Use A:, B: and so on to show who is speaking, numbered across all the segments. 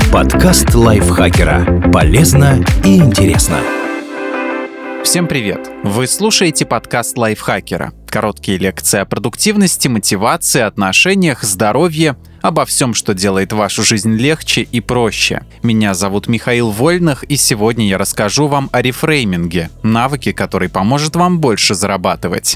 A: Подкаст лайфхакера. Полезно и интересно.
B: Всем привет! Вы слушаете подкаст лайфхакера. Короткие лекции о продуктивности, мотивации, отношениях, здоровье, обо всем, что делает вашу жизнь легче и проще. Меня зовут Михаил Вольных, и сегодня я расскажу вам о рефрейминге, навыке, который поможет вам больше зарабатывать.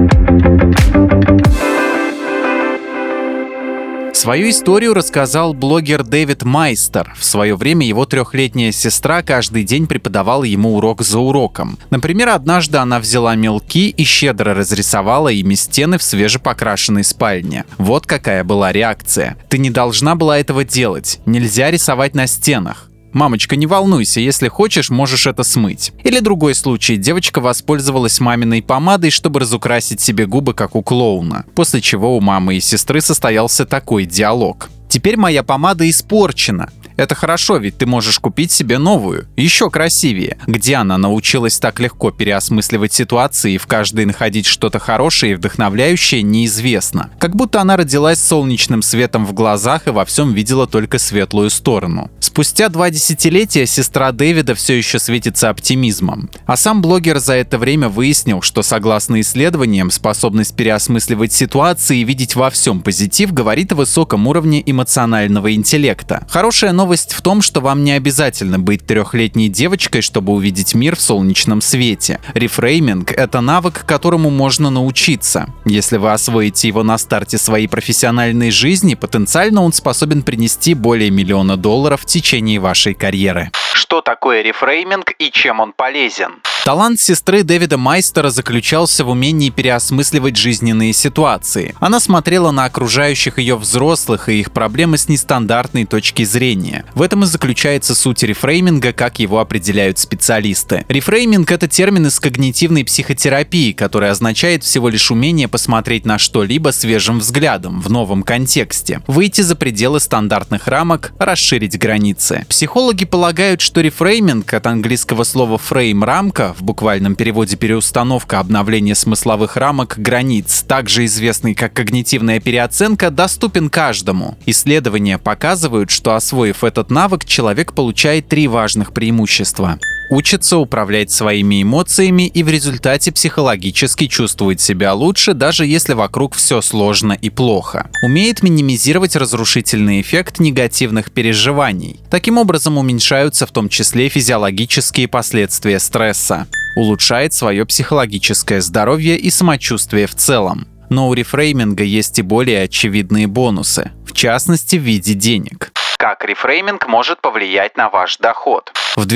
B: Свою историю рассказал блогер Дэвид Майстер. В свое время его 3-летняя сестра каждый день преподавала ему урок за уроком. Например, однажды она взяла мелки и щедро разрисовала ими стены в свежепокрашенной спальне. Вот какая была реакция. «Ты не должна была этого делать. Нельзя рисовать на стенах. Мамочка, не волнуйся, если хочешь, можешь это смыть». Или другой случай. Девочка воспользовалась маминой помадой, чтобы разукрасить себе губы, как у клоуна. После чего у мамы и сестры состоялся такой диалог. «Теперь моя помада испорчена. Это хорошо, ведь ты можешь купить себе новую, еще красивее». Где она научилась так легко переосмысливать ситуации и в каждой находить что-то хорошее и вдохновляющее, неизвестно. Как будто она родилась с солнечным светом в глазах и во всем видела только светлую сторону. Спустя 2 десятилетия сестра Дэвида все еще светится оптимизмом. А сам блогер за это время выяснил, что согласно исследованиям, способность переосмысливать ситуации и видеть во всем позитив говорит о высоком уровне эмоционального интеллекта. Хорошая новость в том, что вам не обязательно быть 3-летней девочкой, чтобы увидеть мир в солнечном свете. Рефрейминг — это навык, которому можно научиться. Если вы освоите его на старте своей профессиональной жизни, потенциально он способен принести более $1 миллиона в течение вашей карьеры. Что такое рефрейминг и чем он полезен? Талант сестры Дэвида Майстера заключался в умении переосмысливать жизненные ситуации. Она смотрела на окружающих ее взрослых и их проблемы с нестандартной точки зрения. В этом и заключается суть рефрейминга, как его определяют специалисты. Рефрейминг — это термин из когнитивной психотерапии, который означает всего лишь умение посмотреть на что-либо свежим взглядом, в новом контексте, выйти за пределы стандартных рамок, расширить границы. Психологи полагают, что рефрейминг, от английского слова «фрейм» — рамка, в буквальном переводе переустановка, обновление смысловых рамок, границ, также известный как когнитивная переоценка, доступен каждому. Исследования показывают, что, освоив этот навык, человек получает 3 важных преимущества. Учится управлять своими эмоциями и в результате психологически чувствует себя лучше, даже если вокруг все сложно и плохо. Умеет минимизировать разрушительный эффект негативных переживаний. Таким образом уменьшаются в том числе физиологические последствия стресса. Улучшает свое психологическое здоровье и самочувствие в целом. Но у рефрейминга есть и более очевидные бонусы, в частности в виде денег. Как рефрейминг может повлиять на ваш доход? В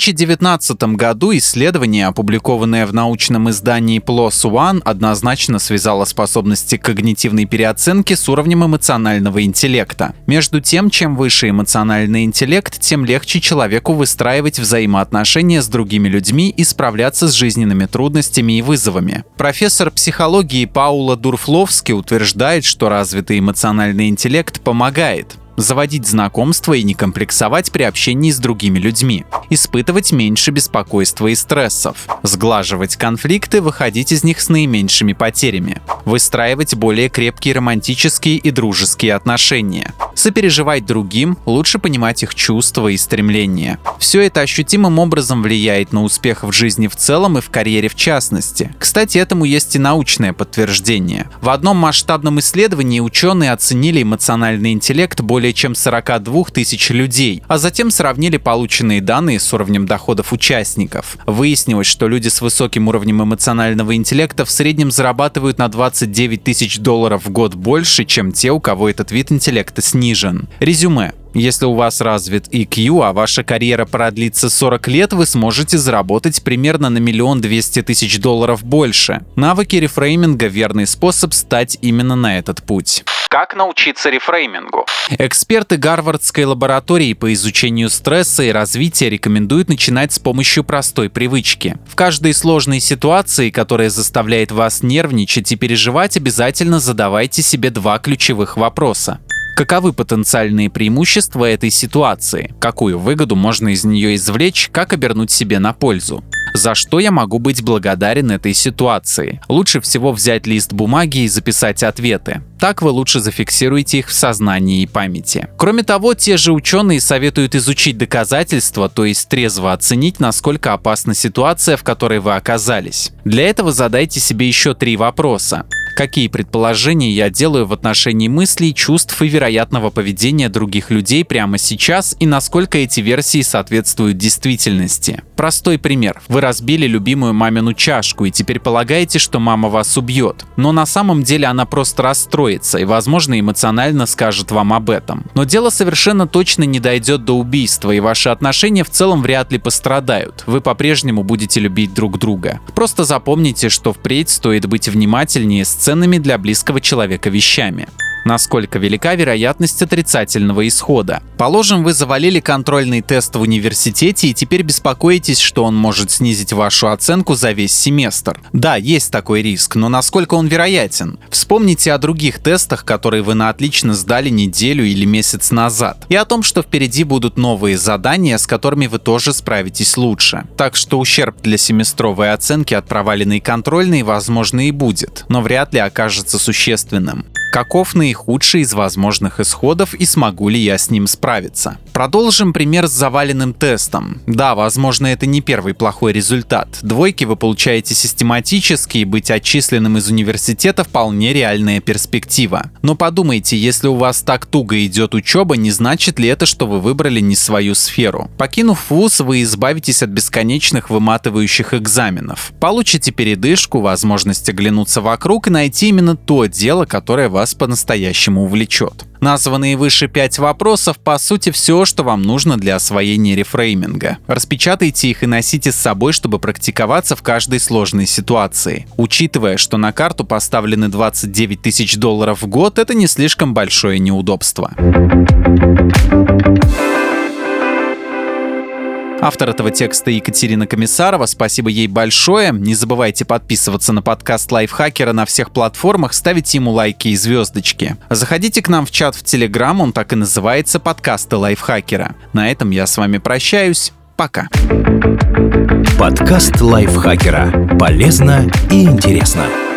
B: 2019 году исследование, опубликованное в научном издании PLOS ONE, однозначно связало способности к когнитивной переоценке с уровнем эмоционального интеллекта. Между тем, чем выше эмоциональный интеллект, тем легче человеку выстраивать взаимоотношения с другими людьми и справляться с жизненными трудностями и вызовами. Профессор психологии Паула Дурфловски утверждает, что развитый эмоциональный интеллект помогает заводить знакомства и не комплексовать при общении с другими людьми, испытывать меньше беспокойства и стрессов, сглаживать конфликты, выходить из них с наименьшими потерями, выстраивать более крепкие романтические и дружеские отношения, сопереживать другим, лучше понимать их чувства и стремления. Все это ощутимым образом влияет на успех в жизни в целом и в карьере в частности. Кстати, этому есть и научное подтверждение. В одном масштабном исследовании ученые оценили эмоциональный интеллект более чем 42 тысяч людей, а затем сравнили полученные данные с уровнем доходов участников. Выяснилось, что люди с высоким уровнем эмоционального интеллекта в среднем зарабатывают на $29 тысяч в год больше, чем те, у кого этот вид интеллекта снижен. Резюме. Если у вас развит EQ, а ваша карьера продлится 40 лет, вы сможете заработать примерно на $1 200 000 больше. Навыки рефрейминга — верный способ стать именно на этот путь. Как научиться рефреймингу? Эксперты Гарвардской лаборатории по изучению стресса и развития рекомендуют начинать с помощью простой привычки. В каждой сложной ситуации, которая заставляет вас нервничать и переживать, обязательно задавайте себе 2 ключевых вопроса. Каковы потенциальные преимущества этой ситуации? Какую выгоду можно из нее извлечь? Как обернуть себе на пользу? За что я могу быть благодарен этой ситуации? Лучше всего взять лист бумаги и записать ответы. Так вы лучше зафиксируете их в сознании и памяти. Кроме того, те же ученые советуют изучить доказательства, то есть трезво оценить, насколько опасна ситуация, в которой вы оказались. Для этого задайте себе еще 3 вопроса. Какие предположения я делаю в отношении мыслей, чувств и вероятного поведения других людей прямо сейчас и насколько эти версии соответствуют действительности? Простой пример. Вы разбили любимую мамину чашку и теперь полагаете, что мама вас убьет. Но на самом деле она просто расстроится и, возможно, эмоционально скажет вам об этом. Но дело совершенно точно не дойдет до убийства, и ваши отношения в целом вряд ли пострадают. Вы по-прежнему будете любить друг друга. Просто запомните, что впредь стоит быть внимательнее с ценными для близкого человека вещами. Насколько велика вероятность отрицательного исхода? Положим, вы завалили контрольный тест в университете и теперь беспокоитесь, что он может снизить вашу оценку за весь семестр. Да, есть такой риск, но насколько он вероятен? Вспомните о других тестах, которые вы на отлично сдали неделю или месяц назад, и о том, что впереди будут новые задания, с которыми вы тоже справитесь лучше. Так что ущерб для семестровой оценки от проваленной контрольной, возможно, и будет, но вряд ли окажется существенным. Каков наихудший из возможных исходов и смогу ли я с ним справиться? Продолжим пример с заваленным тестом. Да, возможно, это не первый плохой результат. 2 вы получаете систематически, и быть отчисленным из университета вполне реальная перспектива. Но подумайте, если у вас так туго идет учеба, не значит ли это, что вы выбрали не свою сферу? Покинув вуз, вы избавитесь от бесконечных выматывающих экзаменов. Получите передышку, возможность оглянуться вокруг и найти именно то дело, которое вас по-настоящему увлечет. Названные выше 5 вопросов, по сути, все, что вам нужно для освоения рефрейминга. Распечатайте их и носите с собой, чтобы практиковаться в каждой сложной ситуации. Учитывая, что на карту поставлены $29 тысяч в год, это не слишком большое неудобство. Автор этого текста Екатерина Комиссарова, спасибо ей большое. Не забывайте подписываться на подкаст Лайфхакера на всех платформах, ставить ему лайки и звездочки. Заходите к нам в чат в Telegram, он так и называется «Подкасты Лайфхакера». На этом я с вами прощаюсь. Пока.
A: Подкаст Лайфхакера. Полезно и интересно.